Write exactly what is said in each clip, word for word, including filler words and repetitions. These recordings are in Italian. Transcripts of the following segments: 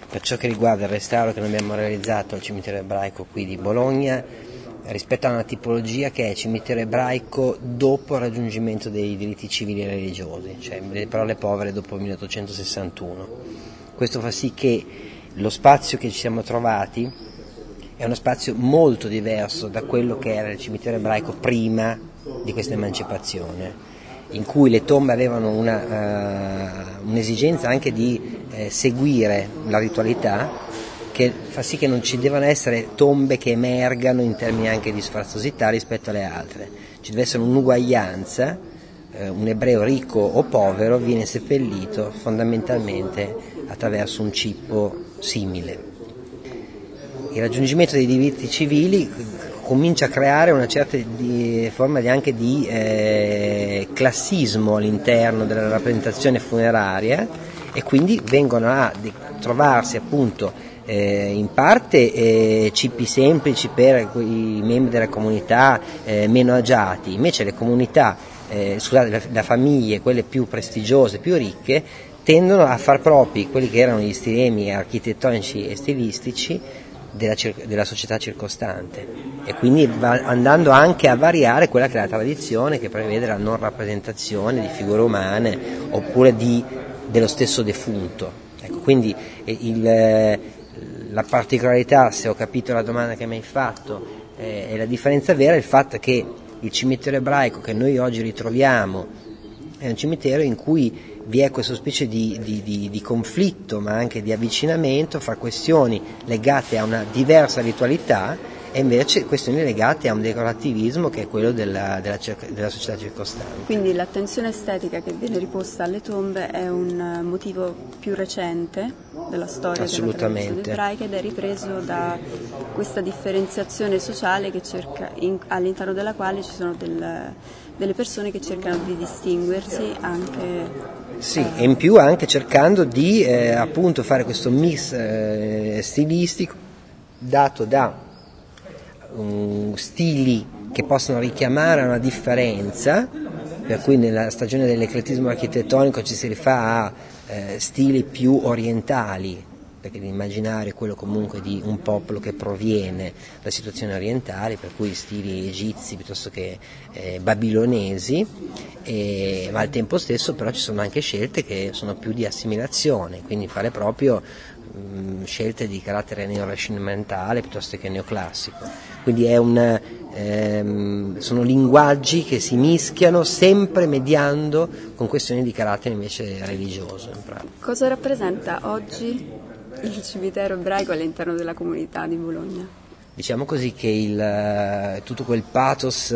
per ciò che riguarda il restauro che noi abbiamo realizzato al cimitero ebraico qui di Bologna, rispetto a una tipologia che è cimitero ebraico dopo il raggiungimento dei diritti civili e religiosi, cioè le parole povere dopo il milleottocentosessantuno. Questo fa sì che lo spazio che ci siamo trovati è uno spazio molto diverso da quello che era il cimitero ebraico prima di questa emancipazione, in cui le tombe avevano una, uh, un'esigenza anche di eh, seguire la ritualità, che fa sì che non ci devono essere tombe che emergano in termini anche di sfarzosità rispetto alle altre. Ci deve essere un'uguaglianza, eh, un ebreo ricco o povero viene seppellito fondamentalmente attraverso un cippo simile. Il raggiungimento dei diritti civili comincia a creare una certa di, forma di, anche di eh, classismo all'interno della rappresentazione funeraria, e quindi vengono a trovarsi appunto Eh, in parte eh, cippi semplici per i membri della comunità eh, meno agiati, invece le comunità, eh, scusate, le, le famiglie, quelle più prestigiose, più ricche, tendono a far propri quelli che erano gli stilemi architettonici e stilistici della, della società circostante, e quindi va andando anche a variare quella che è la tradizione che prevede la non rappresentazione di figure umane oppure di, dello stesso defunto. Ecco, quindi il La particolarità, se ho capito la domanda che mi hai fatto, eh, e la differenza vera è il fatto che il cimitero ebraico che noi oggi ritroviamo è un cimitero in cui vi è questa specie di, di, di, di conflitto, ma anche di avvicinamento fra questioni legate a una diversa ritualità e invece questioni legate a un decorativismo che è quello della, della, della società circostante. Quindi l'attenzione estetica che viene riposta alle tombe è un motivo più recente della storia della tradizione ebraica ed è ripreso da questa differenziazione sociale che cerca, in, all'interno della quale ci sono del, delle persone che cercano di distinguersi anche. Sì, e in più anche cercando di eh, appunto fare questo mix eh, stilistico dato da um, stili che possono richiamare una differenza, per cui nella stagione dell'eclettismo architettonico ci si rifà a eh, stili più orientali, perché l'immaginario è quello comunque di un popolo che proviene da situazioni orientali, per cui stili egizi piuttosto che eh, babilonesi, e, ma al tempo stesso però ci sono anche scelte che sono più di assimilazione, quindi fare proprio mh, scelte di carattere neorinascimentale piuttosto che neoclassico. Quindi è un, ehm, sono linguaggi che si mischiano sempre mediando con questioni di carattere invece religioso. Cosa rappresenta oggi il cimitero ebraico all'interno della comunità di Bologna? Diciamo così che il, tutto quel pathos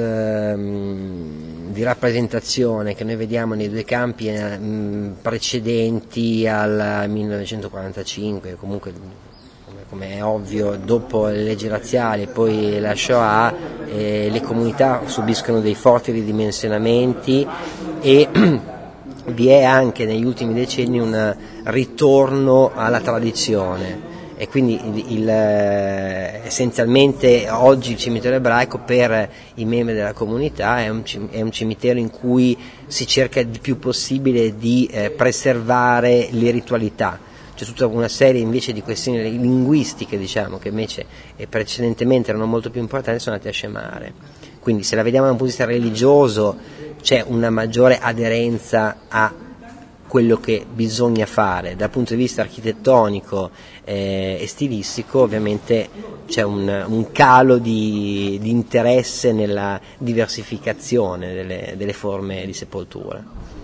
um, di rappresentazione che noi vediamo nei due campi um, precedenti al millenovecentoquarantacinque, comunque come è ovvio dopo le leggi razziali e poi la Shoah, eh, le comunità subiscono dei forti ridimensionamenti e vi è anche negli ultimi decenni un ritorno alla tradizione, e quindi il, il, essenzialmente oggi il cimitero ebraico per i membri della comunità è un, è un cimitero in cui si cerca il più possibile di eh, preservare le ritualità. C'è tutta una serie invece di questioni linguistiche, diciamo, che invece eh, precedentemente erano molto più importanti, sono andate a scemare. Quindi se la vediamo da un punto di vista religioso c'è una maggiore aderenza a quello che bisogna fare. Dal punto di vista architettonico eh, e stilistico ovviamente c'è un, un calo di, di interesse nella diversificazione delle, delle forme di sepoltura.